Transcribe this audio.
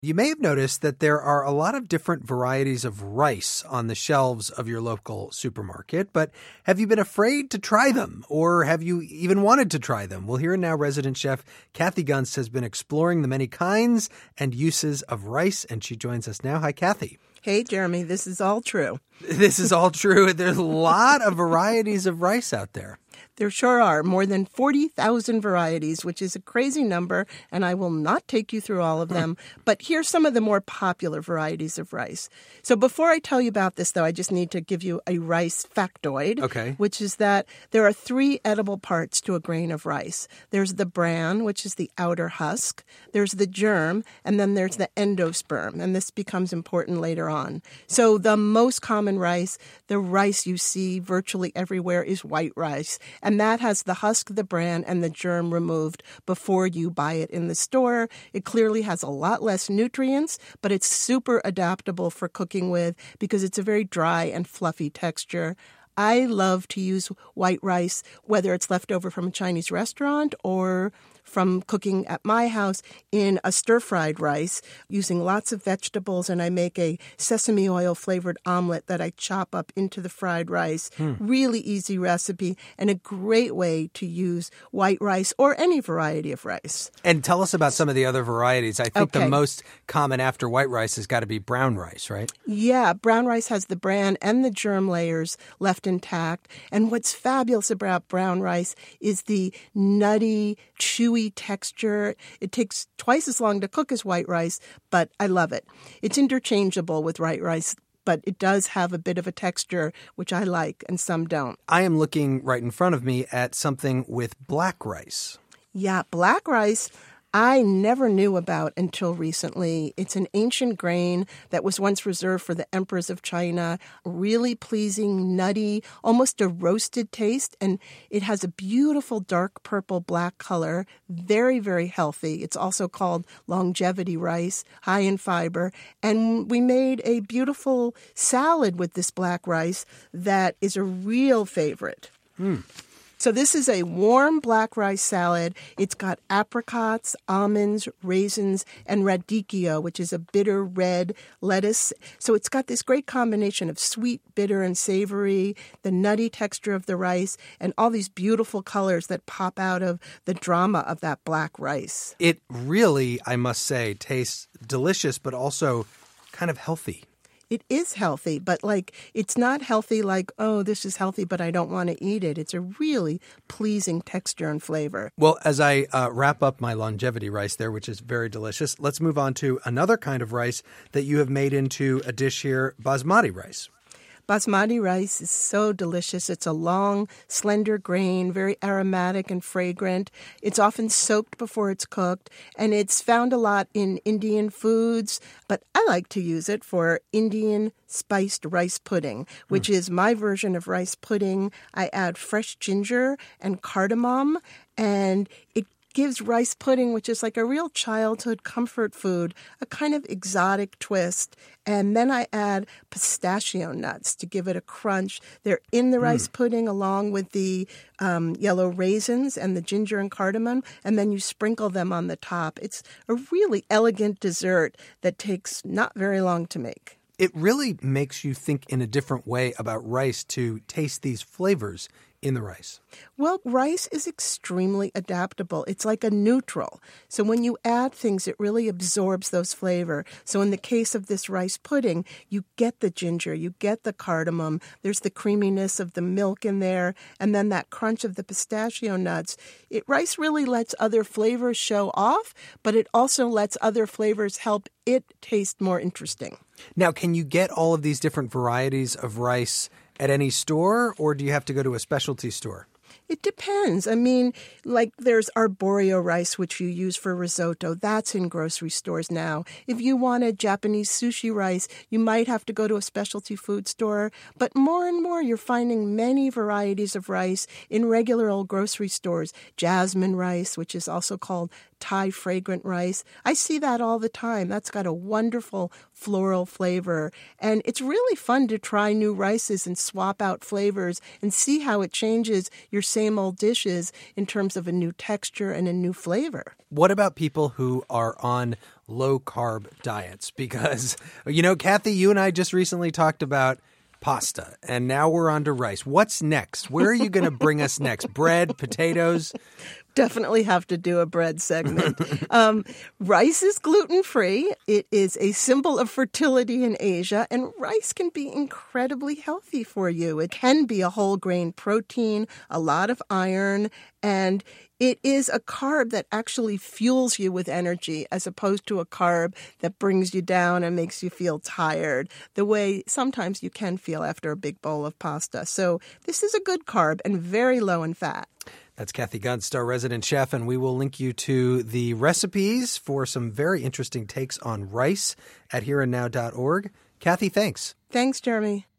You may have noticed that there are a lot of different varieties of rice on the shelves of your local supermarket, but have you been afraid to try them, or have you even wanted to try them? Well, Here and Now resident chef Kathy Gunst has been exploring the many kinds and uses of rice, and she joins us now. Hi, Kathy. Hey, Jeremy, this is all true. This is all true. There's a lot of varieties of rice out there. There sure are. More than 40,000 varieties, which is a crazy number, and I will not take you through all of them. But here's some of the more popular varieties of rice. So before I tell you about this, though, I just need to give you a rice factoid, which is that there are 3 edible parts to a grain of rice. There's the bran, which is the outer husk. There's the germ, and then there's the endosperm, and this becomes important later on. So the most common rice, the rice you see virtually everywhere, is white rice. And that has the husk, the bran, and the germ removed before you buy it in the store. It clearly has a lot less nutrients, but it's super adaptable for cooking with because it's a very dry and fluffy texture. I love to use white rice, whether it's left over from a Chinese restaurant or from cooking at my house, in a stir-fried rice using lots of vegetables, and I make a sesame oil-flavored omelet that I chop up into the fried rice. Really easy recipe and a great way to use white rice or any variety of rice. And tell us about some of the other varieties. I think the most common after white rice has got to be brown rice, right? Yeah, brown rice has the bran and the germ layers left intact. And what's fabulous about brown rice is the nutty, chewy texture. It takes twice as long to cook as white rice, but I love it. It's interchangeable with white rice, but it does have a bit of a texture, which I like, and some don't. I am looking right in front of me at something with black rice. Yeah, black rice I never knew about until recently. It's an ancient grain that was once reserved for the emperors of China. Really pleasing, nutty, almost a roasted taste. And it has a beautiful dark purple black color. Very, very healthy. It's also called longevity rice, high in fiber. And we made a beautiful salad with this black rice that is a real favorite. So this is a warm black rice salad. It's got apricots, almonds, raisins, and radicchio, which is a bitter red lettuce. So it's got this great combination of sweet, bitter, and savory, the nutty texture of the rice, and all these beautiful colors that pop out of the drama of that black rice. It really, I must say, tastes delicious, but also kind of healthy. It is healthy, but it's not healthy like, oh, this is healthy, but I don't want to eat it. It's a really pleasing texture and flavor. Well, as I wrap up my longevity rice there, which is very delicious, let's move on to another kind of rice that you have made into a dish here, basmati rice. Basmati rice is so delicious. It's a long, slender grain, very aromatic and fragrant. It's often soaked before it's cooked, and it's found a lot in Indian foods, but I like to use it for Indian spiced rice pudding, which is my version of rice pudding. I add fresh ginger and cardamom, and it gives rice pudding, which is like a real childhood comfort food, a kind of exotic twist. And then I add pistachio nuts to give it a crunch. They're in the rice pudding along with the yellow raisins and the ginger and cardamom, and then you sprinkle them on the top. It's a really elegant dessert that takes not very long to make. It really makes you think in a different way about rice to taste these flavors in the rice. Well, rice is extremely adaptable. It's like a neutral. So when you add things, it really absorbs those flavor. So in the case of this rice pudding, you get the ginger, you get the cardamom, there's the creaminess of the milk in there, and then that crunch of the pistachio nuts. Rice really lets other flavors show off, but it also lets other flavors help it taste more interesting. Now, can you get all of these different varieties of rice at any store, or do you have to go to a specialty store? It depends. I mean, there's arborio rice, which you use for risotto. That's in grocery stores now. If you want a Japanese sushi rice, you might have to go to a specialty food store. But more and more, you're finding many varieties of rice in regular old grocery stores. Jasmine rice, which is also called Thai fragrant rice. I see that all the time. That's got a wonderful floral flavor. And it's really fun to try new rices and swap out flavors and see how it changes your same old dishes in terms of a new texture and a new flavor. What about people who are on low-carb diets? Because, Kathy, you and I just recently talked about pasta, and now we're on to rice. What's next? Where are you going to bring us next? Bread, potatoes? Definitely have to do a bread segment. Rice is gluten-free. It is a symbol of fertility in Asia, and rice can be incredibly healthy for you. It can be a whole grain protein, a lot of iron, and it is a carb that actually fuels you with energy as opposed to a carb that brings you down and makes you feel tired, the way sometimes you can feel after a big bowl of pasta. So this is a good carb and very low in fat. That's Kathy Gunst, our resident chef, and we will link you to the recipes for some very interesting takes on rice at hereandnow.org. Kathy, thanks. Thanks, Jeremy.